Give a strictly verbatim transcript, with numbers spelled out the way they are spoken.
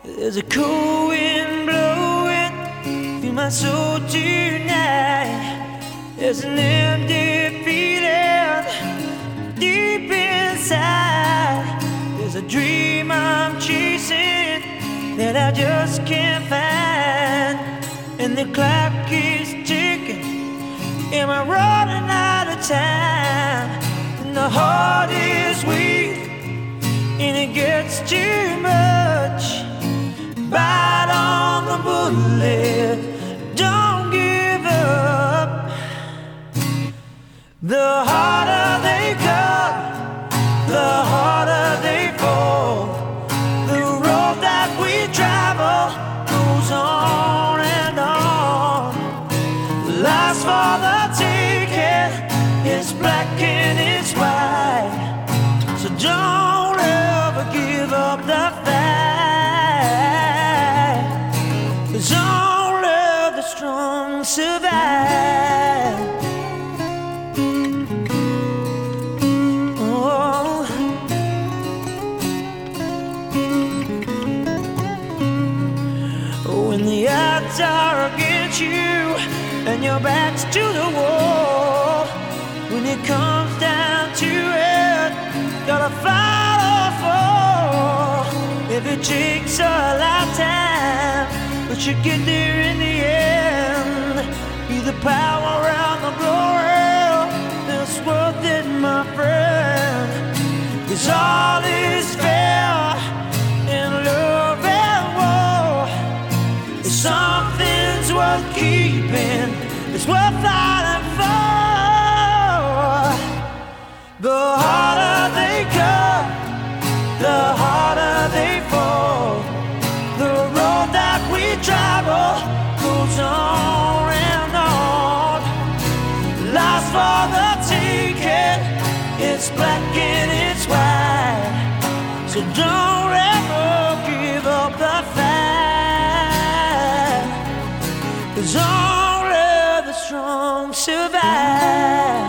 There's a cold wind blowing through my soul tonight. There's an empty feeling deep inside. There's a dream I'm chasing that I just can't find. And the clock keeps ticking. Am I running out of time? And the heart is weak and it gets too much. Bite on the bullet, don't give up. The harder they come, the harder they fall. The road that we travel goes on and on. Life's for the taking, it's black and it's white. So don't ever give up the fight. Cause only the strong survive. Oh. When the odds are against you and your back's to the wall, when it comes down to it, gotta fight or fall. If it takes a lifetime, but you get there in the end. Be the power and the glory that's worth it, my friend. Cause all is fair in love and war. If something's worth keeping, it's worth fighting for. The harder they come, the harder they fall. The road that we travel goes on and on. Life's for the taking, it's black and it's white. So don't ever give up the fight. Cause only the strong survive.